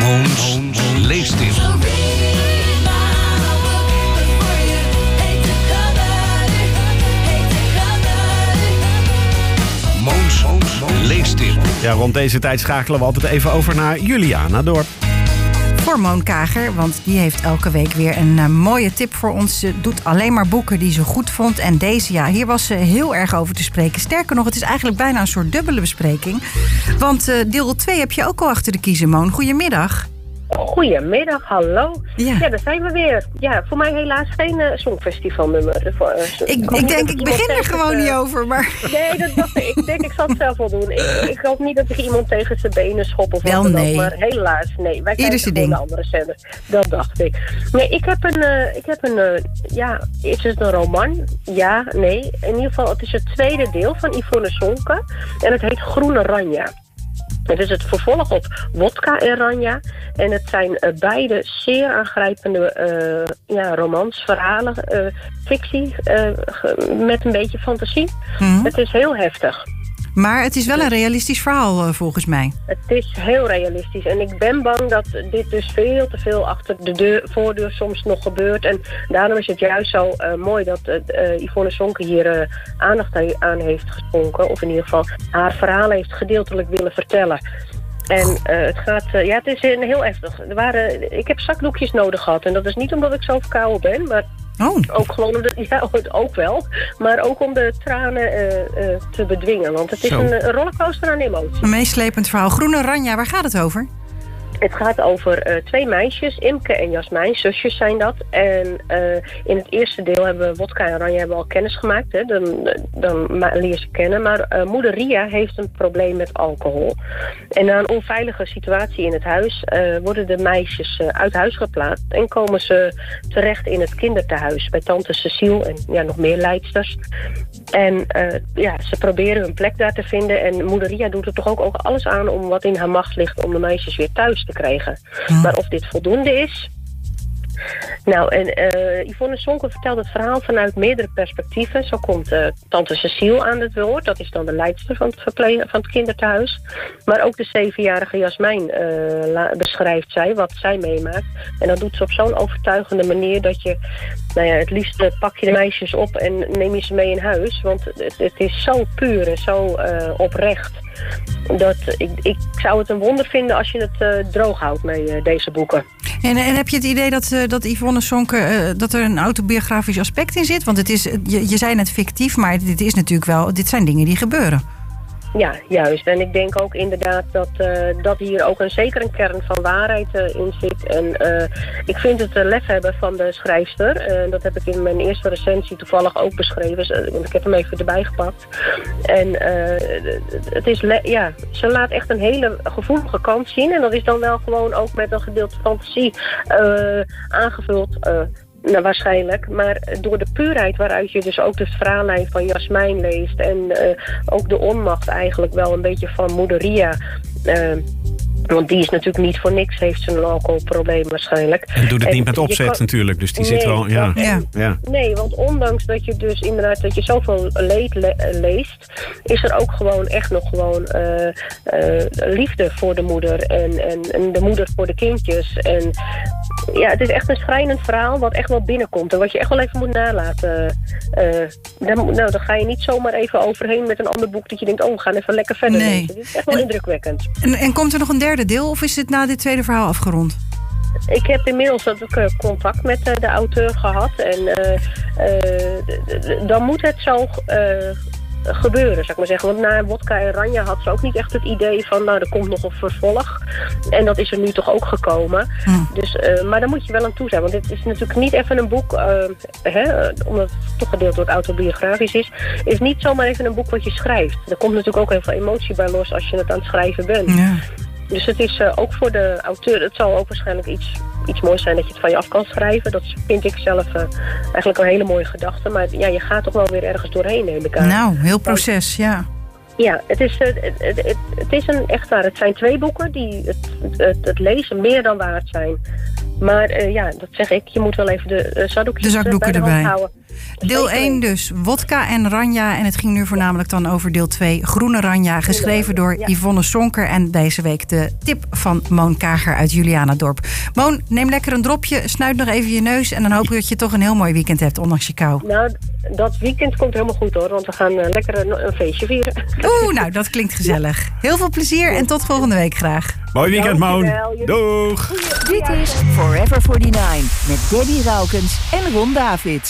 Moons leestip. Moons leestip. Ja, rond deze tijd schakelen we altijd even over naar Juliana Dorp. Voor Moon Kager, want die heeft elke week weer een mooie tip voor ons. Ze doet alleen maar boeken die ze goed vond. En deze, ja, hier was ze heel erg over te spreken. Sterker nog, het is eigenlijk bijna een soort dubbele bespreking. Want deel 2 heb je ook al achter de kiezen, Moon. Goedemiddag. Goedemiddag, hallo. Ja. Daar zijn we weer. Ja, voor mij helaas geen songfestivalnummer. Ik denk, ik begin er gewoon niet over, maar... Nee, dat dacht ik. Ik denk, ik zal het zelf wel doen. Ik hoop niet dat ik iemand tegen zijn benen schop of wel, wat dan nee. ook. Maar helaas, nee. Wij krijgen gewoon de andere zender. Dat dacht ik. Nee, ik heb een ja, is het een roman? Ja, nee. In ieder geval, het is het tweede deel van Yvonne Sonke. En het heet Groene Ranja. Het is het vervolg op Wodka en Ranja. En het zijn beide zeer aangrijpende romans, verhalen, fictie, met een beetje fantasie. Mm-hmm. Het is heel heftig. Maar het is wel een realistisch verhaal, volgens mij. Het is heel realistisch. En ik ben bang dat dit dus veel te veel achter de voordeur soms nog gebeurt. En daarom is het juist zo mooi dat Yvonne Sonke hier aandacht aan heeft geschonken. Of in ieder geval haar verhaal heeft gedeeltelijk willen vertellen. En het gaat, het is heel heftig. Ik heb zakdoekjes nodig gehad. En dat is niet omdat ik zo verkouden ben, maar ook gewoon ook wel. Maar ook om de tranen te bedwingen. Want het is een rollercoaster aan emoties. Een meeslepend verhaal. Groene Ranja, waar gaat het over? Het gaat over 2 meisjes, Imke en Jasmijn, zusjes zijn dat. En in het eerste deel hebben we Wodka en Ranja al kennis gemaakt. Hè. Dan leer ze kennen. Maar moeder Ria heeft een probleem met alcohol. En na een onveilige situatie in het huis worden de meisjes uit huis geplaatst. En komen ze terecht in het kindertehuis bij tante Cecile en nog meer leidsters. En ze proberen hun plek daar te vinden. En moeder Ria doet er toch ook alles aan om wat in haar macht ligt om de meisjes weer thuis te krijgen. Maar of dit voldoende is... Nou, en Yvonne Sonke vertelt het verhaal vanuit meerdere perspectieven. Zo komt tante Cecile aan het woord. Dat is dan de leidster van het kinderthuis. Maar ook de 7-jarige Jasmijn beschrijft zij wat zij meemaakt. En dat doet ze op zo'n overtuigende manier dat je... het liefst pak je de meisjes op en neem je ze mee in huis. Want het is zo puur en zo oprecht. Dat ik zou het een wonder vinden als je het droog houdt met deze boeken. En heb je het idee dat Yvonne Sonke dat er een autobiografisch aspect in zit? Want het is, je zei net fictief, maar dit is natuurlijk wel, dit zijn dingen die gebeuren. Ja, juist. En ik denk ook inderdaad dat hier ook zeker een kern van waarheid in zit. En ik vind het lef hebben van de schrijfster. Dat heb ik in mijn eerste recensie toevallig ook beschreven. Want ik heb hem even erbij gepakt. En het is ze laat echt een hele gevoelige kant zien. En dat is dan wel gewoon ook met een gedeelte fantasie aangevuld. Nou, waarschijnlijk, maar door de puurheid waaruit je dus ook de verhaallijn van Jasmijn leest en ook de onmacht eigenlijk wel een beetje van moeder Ria. Want die is natuurlijk niet voor niks, heeft ze een alcoholprobleem waarschijnlijk. En doet het niet met opzet natuurlijk, dus die zit wel... Ja. Nee, want ondanks dat je dus inderdaad dat je zoveel leed leest, is er ook gewoon echt nog gewoon liefde voor de moeder en de moeder voor de kindjes. En ja, het is echt een schrijnend verhaal wat echt wel binnenkomt en wat je echt wel even moet nalaten. Dan ga je niet zomaar even overheen met een ander boek dat je denkt, we gaan even lekker verder lezen. Dit is echt wel indrukwekkend. En komt er nog een derde deel of is het na dit tweede verhaal afgerond? Ik heb inmiddels contact met de auteur gehad en dan moet het zo gebeuren, zou ik maar zeggen. Want na Wodka en Ranja had ze ook niet echt het idee van, er komt nog een vervolg. En dat is er nu toch ook gekomen. Dus, maar daar moet je wel aan toe zijn. Want dit is natuurlijk niet even een boek, omdat het toch gedeeltelijk autobiografisch is niet zomaar even een boek wat je schrijft. Er komt natuurlijk ook heel veel emotie bij los als je het aan het schrijven bent. Ja. Dus het is ook voor de auteur, het zal ook waarschijnlijk iets moois zijn dat je het van je af kan schrijven. Dat vind ik zelf eigenlijk een hele mooie gedachte. Maar ja, je gaat toch wel weer ergens doorheen, neem ik aan. Nou, heel proces, ja. Ja, het is een echt waar. Het zijn 2 boeken die het lezen meer dan waard zijn. Maar dat zeg ik, je moet wel even de zakdoeken erbij houden. Deel 1 dus, wodka en ranja. En het ging nu voornamelijk dan over deel 2, groene ranja. Geschreven door Yvonne Sonker. En deze week de tip van Moon Kager uit Julianadorp. Moon, neem lekker een dropje, snuit nog even je neus. En dan hoop ik dat je toch een heel mooi weekend hebt, ondanks je kou. Nou, dat weekend komt helemaal goed hoor. Want we gaan lekker een feestje vieren. Oeh, nou, dat klinkt gezellig. Heel veel plezier en tot volgende week graag. Mooi weekend, Moon. Doeg. Dit is Forever 49 met Debbie Raukens en Ron Davids.